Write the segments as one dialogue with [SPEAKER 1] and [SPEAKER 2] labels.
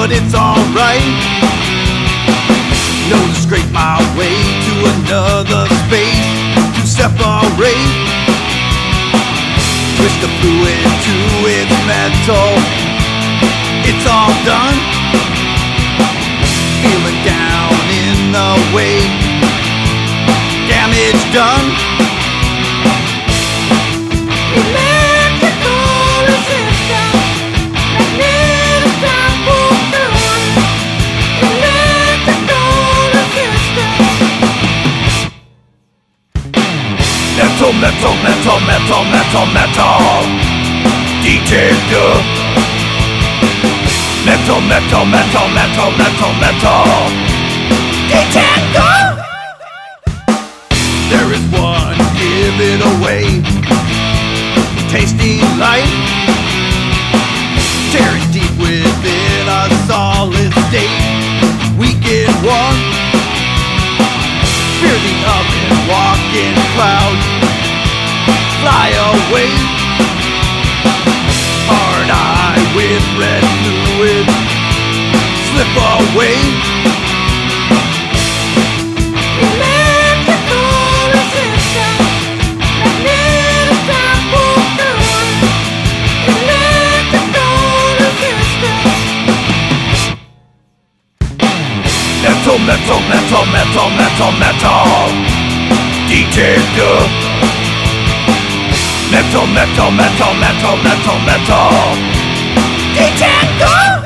[SPEAKER 1] but it's alright. No to scrape my way to another space to separate. Twist the fluid to its metal. It's all done. Feeling down in the weight. Damage done.
[SPEAKER 2] Metal, metal, metal, metal, metal detector. Metal, metal, metal, metal, metal, metal detector.
[SPEAKER 1] There is one, give it away. Tasty light, tearing deep within a solid state. Weekend one, fear the oven, walk in cloud. Fly away. Hard eye with red fluid. Slip away.
[SPEAKER 3] Electrical resistance. Magnetic pull through. Electrical resistance.
[SPEAKER 2] Metal, metal, metal, metal, metal, metal detector. Metal, metal, metal, metal, metal, metal detector.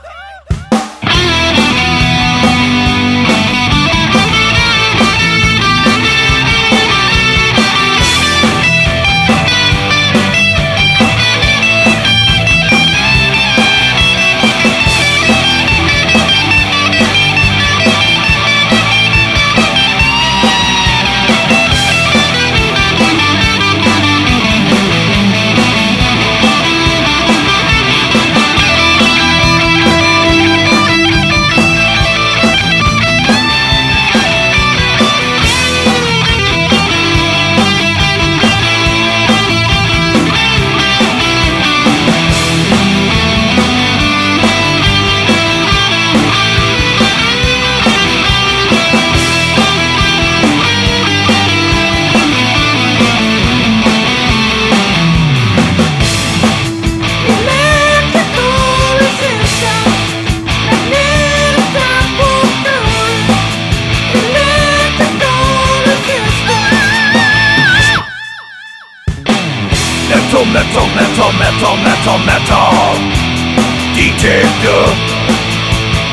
[SPEAKER 2] Metal, metal, metal, metal, metal detector.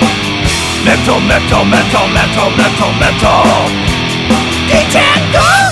[SPEAKER 2] Metal, metal, metal, metal, metal, metal detector.